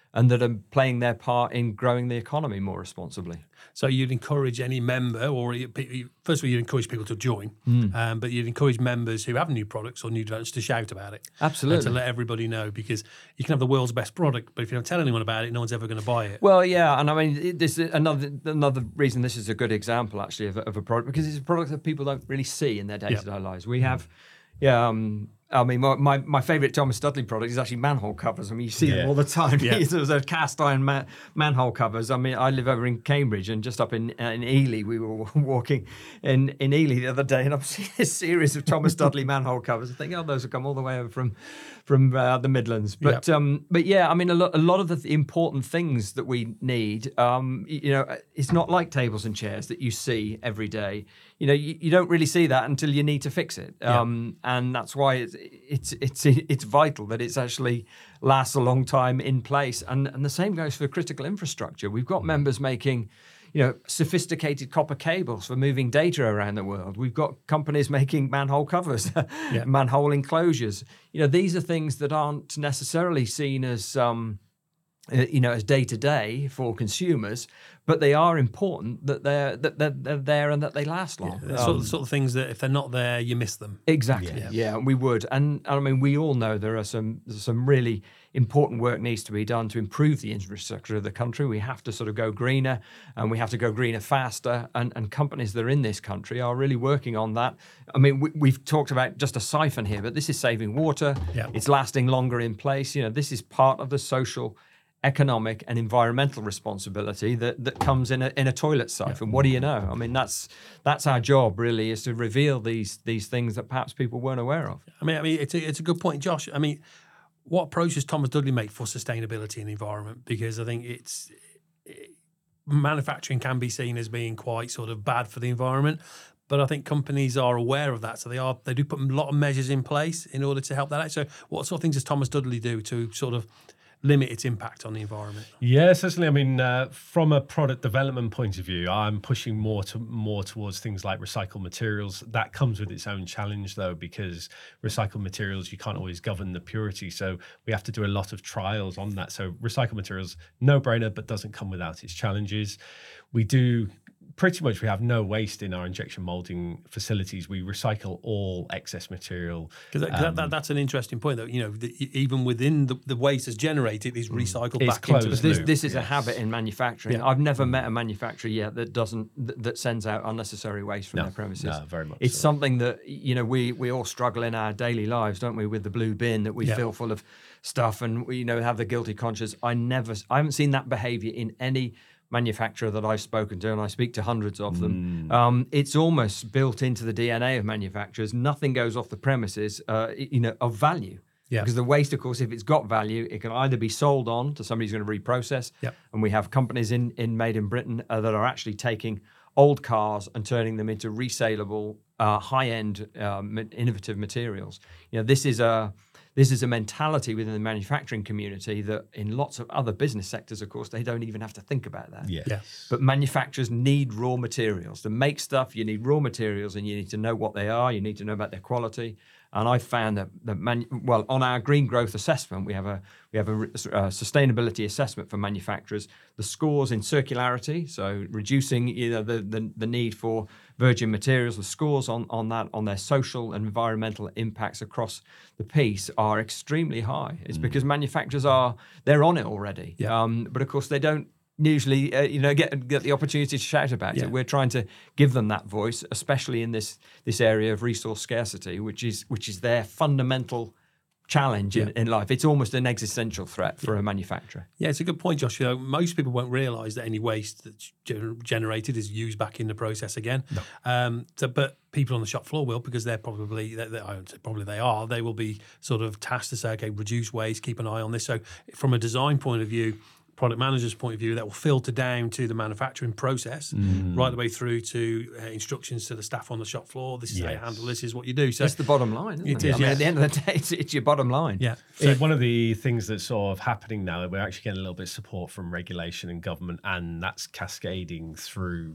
and that are playing their part in growing the economy more responsibly. So you'd encourage any member, or you- you- first of all, you'd encourage people to join, um, but you'd encourage members who have new products or new developments to shout about it. Absolutely. And to let everybody know, because you can have the world's best product, but if you don't tell anyone about it, no one's ever going to buy it. Well, yeah, and I mean, it- this is another another reason this is a good example actually of a, of a product, because it's a product that people don't really see in their day-to-day lives. We have, yeah, um, I mean, my, my, my favourite Thomas Dudley product is actually manhole covers. I mean, you see Yeah. them all the time. Yeah. There's a cast iron man, manhole covers. I mean, I live over in Cambridge, and just up in uh, in Ely, we were walking in, in Ely the other day, and I'm seeing a series of Thomas Dudley manhole covers. I think, oh, those have come all the way over from from uh, the Midlands. But Yeah. um, but yeah, I mean, a lot a lot of the th- important things that we need, um, y- you know, it's not like tables and chairs that you see every day. You know, you, you don't really see that until you need to fix it, um, and that's why it's it's it's it's vital that it's actually lasts a long time in place. And and the same goes for critical infrastructure. We've got members making, you know, sophisticated copper cables for moving data around the world. We've got companies making manhole covers, manhole enclosures. You know, these are things that aren't necessarily seen as um, uh, you know, as day to day for consumers, but they are important that they're that they're, they're there and that they last long. The sort, of, sort of things that if they're not there, you miss them. Exactly. Yeah. yeah, we would, and I mean, we all know there are some some really important work needs to be done to improve the infrastructure of the country. We have to sort of go greener, and we have to go greener faster. And, and companies that are in this country are really working on that. I mean, we, we've talked about just a siphon here, but this is saving water. Yeah. It's lasting longer in place. You know, this is part of the social, economic and environmental responsibility that, that comes in a in a toilet siphon. Yeah. What do you know? I mean, that's that's our job really, is to reveal these these things that perhaps people weren't aware of. I mean, I mean, it's a, it's a good point, Josh. I mean, what approach does Thomas Dudley make for sustainability and the environment? Because I think it's it, manufacturing can be seen as being quite sort of bad for the environment. But I think companies are aware of that, so they are they do put a lot of measures in place in order to help that out. So, what sort of things does Thomas Dudley do to sort of limit its impact on the environment? Yeah, certainly. I mean, uh, from a product development point of view, I'm pushing more to more towards things like recycled materials. That comes with its own challenge, though, because recycled materials, you can't always govern the purity. So we have to do a lot of trials on that. So recycled materials, no brainer, but doesn't come without its challenges. We do. Pretty much we have no waste in our injection molding facilities. We recycle all excess material. Because that, um, that, that, that's an interesting point, though. You know, the, even within the, the waste that's generated is recycled It's back into closed the This, loop, this is a yes. habit in manufacturing. Yeah. I've never met a manufacturer yet that doesn't that, that sends out unnecessary waste from No, their premises. no, very much It's so. something that, you know, we we all struggle in our daily lives, don't we, with the blue bin that we Yeah. fill full of stuff, and we, you know, have the guilty conscience. I never, I haven't seen that behaviour in any manufacturer that I've spoken to, and I speak to hundreds of them. Mm. Um, it's almost built into the D N A of manufacturers. Nothing goes off the premises, uh, you know, of value. Yeah. Because the waste, of course, if it's got value, it can either be sold on to somebody who's going to reprocess. Yep. And we have companies in, in Made in Britain uh, that are actually taking old cars and turning them into resaleable, uh, high-end, um, innovative materials. You know, this is a this is a mentality within the manufacturing community that in lots of other business sectors, of course, they don't even have to think about that. Yes. Yeah. But manufacturers need raw materials. To make stuff, you need raw materials, and you need to know what they are. You need to know about their quality. And I found that, that manu- well, on our green growth assessment, we have a we have a, re- a sustainability assessment for manufacturers. The scores in circularity, so reducing you know, the, the the need for virgin materials, the scores on, on that, on their social and environmental impacts across the piece are extremely high. It's mm. because manufacturers are, they're on it already. Yeah. Um, but of course they don't usually, uh, you know, get get the opportunity to shout about Yeah. it. We're trying to give them that voice, especially in this this area of resource scarcity, which is which is their fundamental challenge in, Yeah. in life. It's almost an existential threat for a manufacturer. Yeah, it's a good point, Josh. You know, most people won't realise that any waste that's gener- generated is used back in the process again. No. Um, so, but people on the shop floor will, because they're probably, they're, they're, I won't say probably they are, they will be sort of tasked to say, okay, reduce waste, keep an eye on this. So from a design point of view, product manager's point of view, that will filter down to the manufacturing process, Mm. right the way through to uh, instructions to the staff on the shop floor. This is how you Yes. handle this, is what you do. So It's the bottom line, isn't It it? is, I mean, yeah. at the end of the day, it's, it's your bottom line. yeah. So one of the things that's sort of happening now, we're actually getting a little bit of support from regulation and government, and that's cascading through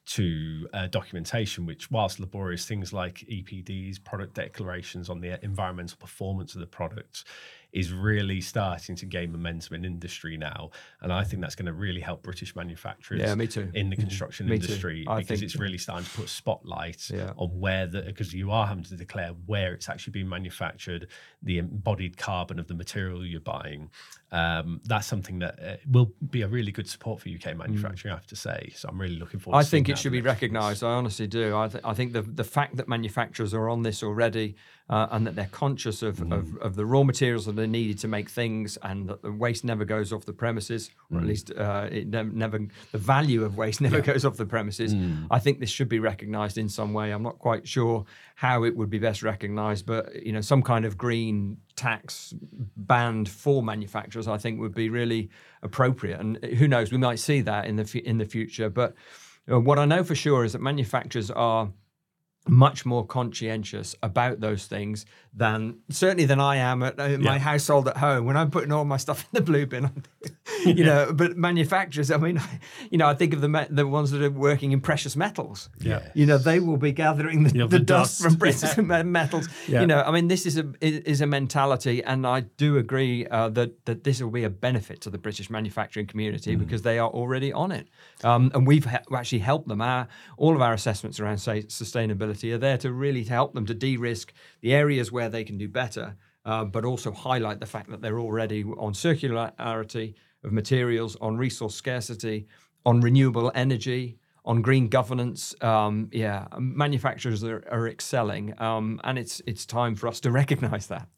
to uh, documentation, which, whilst laborious, things like E P Ds, product declarations on the environmental performance of the products, is really starting to gain momentum in industry now. And I think that's going to really help British manufacturers Yeah, me too. in the construction Me industry, too. I because think- it's really starting to put a spotlight Yeah. on where the, because you are having to declare where it's actually being manufactured, the embodied carbon of the material you're buying. Um, that's something that uh, will be a really good support for U K manufacturing, I have to say. So I'm really looking forward I to seeing think it that should in be the next few recognised. I honestly do. I, th- I think the the fact that manufacturers are on this already uh, and that they're conscious of, Mm. of, of the raw materials that are needed to make things, and that the waste never goes off the premises, or Mm. at least uh, it ne- never the value of waste never goes off the premises. Mm. I think this should be recognised in some way. I'm not quite sure how it would be best recognised, but you know, some kind of green tax band for manufacturers, I think, would be really appropriate. And who knows, we might see that in the fu- in the future. But uh, what I know for sure is that manufacturers are much more conscientious about those things than certainly than I am at uh, my Yeah. household at home when I'm putting all my stuff in the blue bin. I'm- you know, but manufacturers, I mean, you know, I think of the ma- the ones that are working in precious metals. Yeah. You know, they will be gathering the, You know, the the dust, dust. from precious me- metals. Yeah. You know, I mean, this is a is a mentality, and I do agree uh, that that this will be a benefit to the British manufacturing community because they are already on it, um, and we've he- actually helped them. Our all of our assessments around say sustainability are there to really help them to de-risk the areas where they can do better, uh, but also highlight the fact that they're already on circularity of materials, on resource scarcity, on renewable energy, on green governance. Um, yeah, manufacturers are, are excelling, um, and it's it's time for us to recognise that.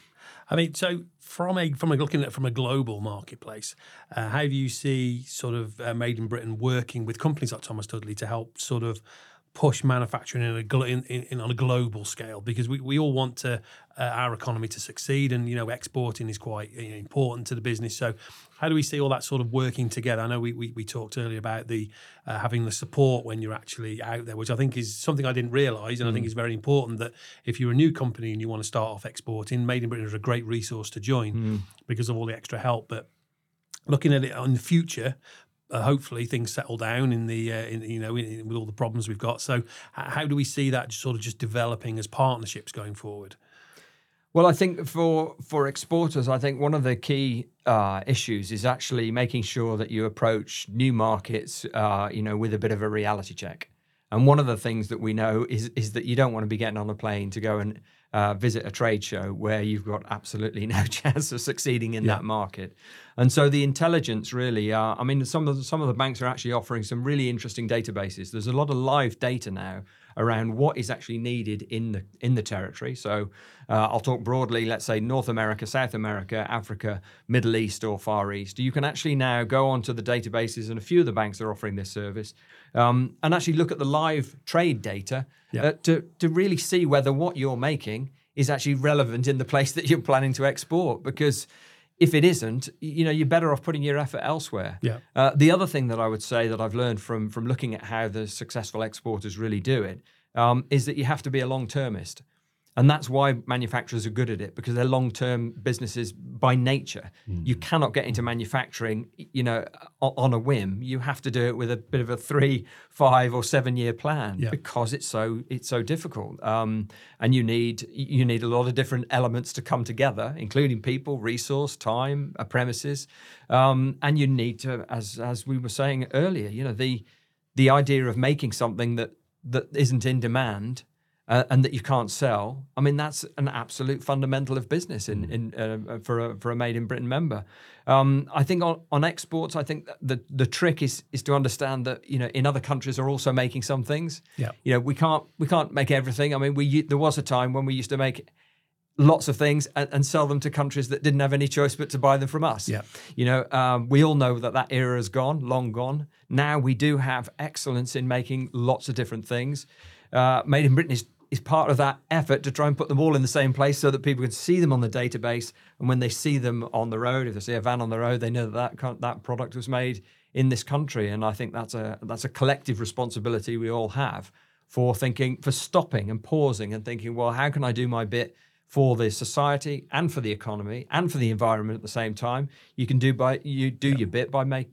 I mean, so from a from a looking at from a global marketplace, uh, how do you see sort of uh, Made in Britain working with companies like Thomas Dudley to help sort of push manufacturing in a glo- in, in, on a global scale? Because we, we all want to uh, our economy to succeed, and you know, exporting is quite you know, important to the business. So how do we see all that sort of working together? I know we we, we talked earlier about the uh, having the support when you're actually out there, which I think is something I didn't realise, and I think is very important. That if you're a new company and you want to start off exporting, Made in Britain is a great resource to join because of all the extra help. But looking at it in the future, uh, hopefully things settle down in the uh, in, you know in, in, with all the problems we've got. So h- how do we see that sort of just developing as partnerships going forward? Well, I think for for exporters, I think one of the key uh, issues is actually making sure that you approach new markets, uh, you know, with a bit of a reality check. And one of the things that we know is is that you don't want to be getting on a plane to go and uh, visit a trade show where you've got absolutely no chance of succeeding in Yeah. that market. And so the intelligence really, uh, I mean, some of the, some of the banks are actually offering some really interesting databases. There's a lot of live data now around what is actually needed in the in the territory. So uh, I'll talk broadly, let's say North America, South America, Africa, Middle East or Far East. You can actually now go onto the databases, and a few of the banks are offering this service, um, and actually look at the live trade data Yeah. uh, to, to really see whether what you're making is actually relevant in the place that you're planning to export. Because if it isn't, you know, you're better off putting your effort elsewhere. Yeah. Uh, the other thing that I would say that I've learned from from looking at how the successful exporters really do it um, is that you have to be a long-termist. And that's why manufacturers are good at it, because they're long-term businesses by nature. You cannot get into manufacturing, you know, o- on a whim. You have to do it with a bit of a three, five, or seven-year plan Yeah. because it's so it's so difficult. Um, and you need you need a lot of different elements to come together, including people, resource, time, uh, premises, um, and you need to, as as we were saying earlier, you know, the the idea of making something that that isn't in demand. Uh, and that you can't sell. I mean, that's an absolute fundamental of business in, in uh, for a for a Made in Britain member. Um, I think on, on exports, I think that the the trick is is to understand that you know in other countries are also making some things. Yeah. You know, we can't we can't make everything. I mean, we there was a time when we used to make lots of things and, and sell them to countries that didn't have any choice but to buy them from us. Yeah. You know, um, we all know that that era is gone, long gone. Now we do have excellence in making lots of different things. Uh, Made in Britain is is part of that effort to try and put them all in the same place so that people can see them on the database. And when they see them on the road, if they see a van on the road, they know that that, co- that product was made in this country. And I think that's a that's a collective responsibility we all have for thinking, for stopping and pausing and thinking, well, how can I do my bit for the society and for the economy and for the environment at the same time? You can do by you do your bit by make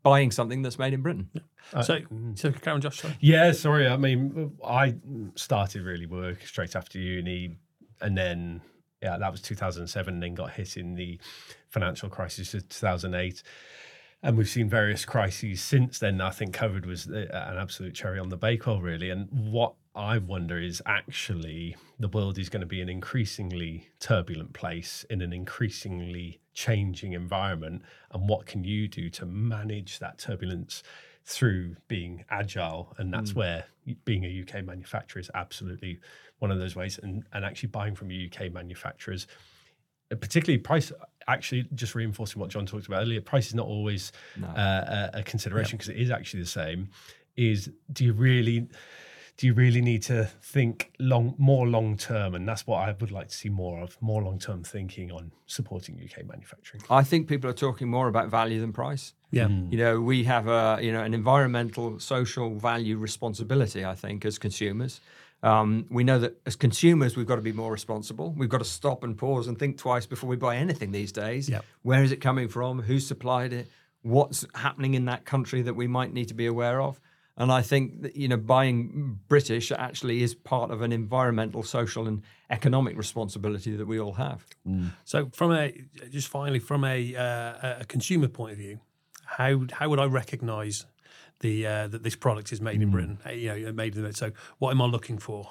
buying something that's made in Britain. Uh, so, so Karen, Josh, sorry. Yeah, sorry. I mean, I started really work straight after uni, and then yeah, that was two thousand seven. And then got hit in the financial crisis of two thousand eight, and we've seen various crises since then. I think COVID was an absolute cherry on the bakewell, really. And what I wonder is actually the world is going to be an increasingly turbulent place in an increasingly changing environment. And what can you do to manage that turbulence through being agile? And that's mm. where being a U K manufacturer is absolutely one of those ways. And, and actually buying from U K manufacturers, particularly price, actually just reinforcing what John talked about earlier, price is not always no. uh, a, a consideration because yep. it is actually the same, is do you really... Do you really need to think long, more long term? And that's what I would like to see more of, more long term thinking on supporting U K manufacturing. I think people are talking more about value than price. Yeah, mm. you know, we have a you know an environmental, social value responsibility. I think as consumers, um, we know that as consumers we've got to be more responsible. We've got to stop and pause and think twice before we buy anything these days. Yep. Where is it coming from? Who supplied it? What's happening in that country that we might need to be aware of? And I think that, you know, buying British actually is part of an environmental, social and economic responsibility that we all have. Mm. So from a, just finally, from a, uh, a consumer point of view, how how would I recognise the uh, that this product is made mm. in Britain? You know, made in it. So what am I looking for?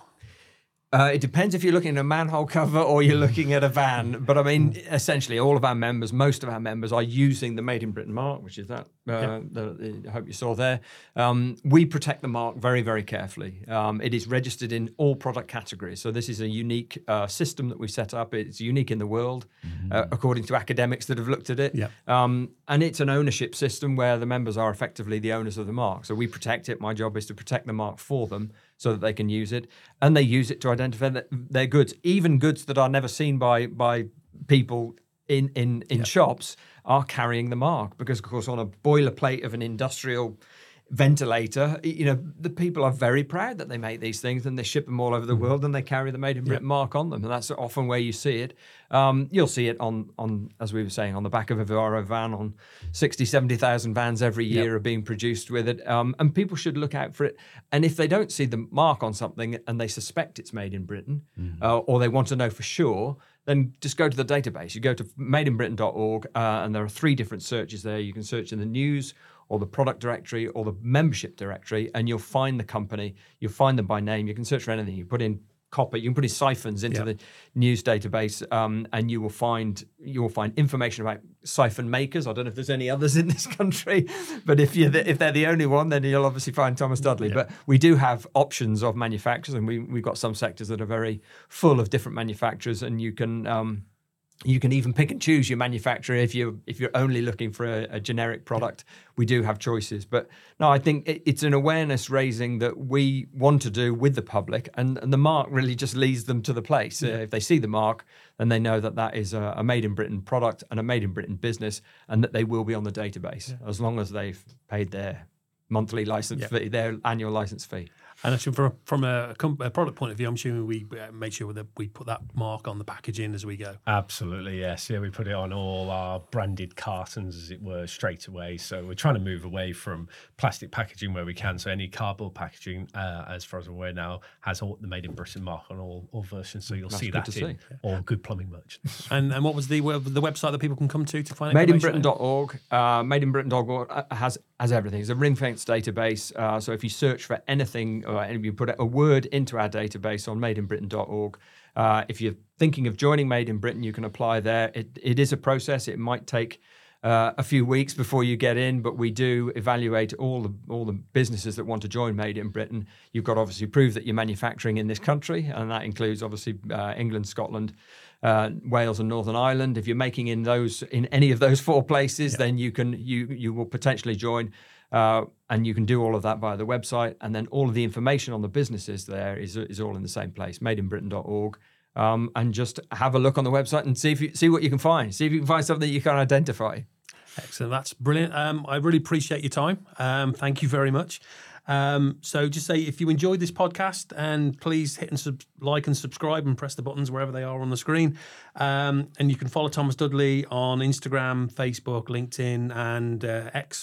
Uh, it depends if you're looking at a manhole cover or you're looking at a van. But I mean, essentially, all of our members, most of our members, are using the Made in Britain mark, which is that. Uh, yep. the, I hope you saw there. Um, we protect the mark very, very carefully. Um, it is registered in all product categories. So this is a unique uh, system that we set up. It's unique in the world, mm-hmm. uh, according to academics that have looked at it. Yep. Um, and it's an ownership system where the members are effectively the owners of the mark. So we protect it. My job is to protect the mark for them, so that they can use it, and they use it to identify their goods, even goods that are never seen by by people in in, in yep. shops are carrying the mark, because of course on a boilerplate of an industrial ventilator, you know, the people are very proud that they make these things and they ship them all over the mm. world and they carry the Made in Britain yep. mark on them, and that's often where you see it. Um, you'll see it on, on, as we were saying, on the back of a Vivaro van. On sixty, seventy thousand vans every year yep. are being produced with it, um, and people should look out for it. And if they don't see the mark on something and they suspect it's made in Britain, mm. uh, or they want to know for sure, then just go to the database. You go to made in britain dot org, uh, and there are three different searches there. You can search in the news, or the product directory, or the membership directory, and you'll find the company. You'll find them by name. You can search for anything. You put in copper. You can put in siphons into yep. the news database, um, and you will find you will find information about siphon makers. I don't know if there's any others in this country, but if you're the, if they're the only one, then you'll obviously find Thomas Dudley. Yep. But we do have options of manufacturers, and we we've got some sectors that are very full of different manufacturers, and you can. Um, You can even pick and choose your manufacturer if you're if you're only looking for a, a generic product. We do have choices, but no, I think it, it's an awareness raising that we want to do with the public, and, and the mark really just leads them to the place. Yeah. Uh, if they see the mark, then they know that that is a, a Made in Britain product and a Made in Britain business, and that they will be on the database yeah. as long as they've paid their monthly license yeah. fee, their annual license fee. And actually, from a, from a, a product point of view, I'm assuming we made sure that we put that mark on the packaging as we go. Absolutely, yes. Yeah, we put it on all our branded cartons, as it were, straight away. So we're trying to move away from plastic packaging where we can. So any cardboard packaging, uh, as far as I'm aware now, has all the Made in Britain mark on all, all versions. So you'll That's see that in see. all good plumbing merchants. and and what was the the website that people can come to to find made in britain dot org. Uh, made in britain dot org has has everything. It's a ring-fenced database. Uh, so if you search for anything, or you put a word into our database on made in britain dot org. Uh, if you're thinking of joining Made in Britain, you can apply there. It, it is a process. It might take uh, a few weeks before you get in, but we do evaluate all the all the businesses that want to join Made in Britain. You've got to obviously prove that you're manufacturing in this country, and that includes obviously uh, England, Scotland, uh, Wales, and Northern Ireland. If you're making in those in any of those four places, yeah. then you can you you will potentially join. Uh, and you can do all of that via the website, and then all of the information on the businesses there is is all in the same place, made in britain dot org. Um, and just have a look on the website and see if you see what you can find. See if you can find something you can identify. Excellent, that's brilliant. Um, I really appreciate your time. Um, thank you very much. Um, so just say if you enjoyed this podcast, and please hit and sub- like and subscribe and press the buttons wherever they are on the screen. Um, and you can follow Thomas Dudley on Instagram, Facebook, LinkedIn, and uh, X.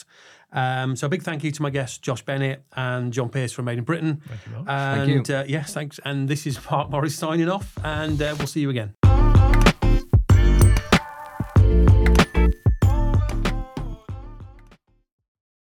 Um, so a big thank you to my guests, Josh Bennett and John Pearce from Made in Britain. Thank you, Mark. And Thank you. Uh, yes, thanks. And this is Mark Morris signing off, and uh, we'll see you again.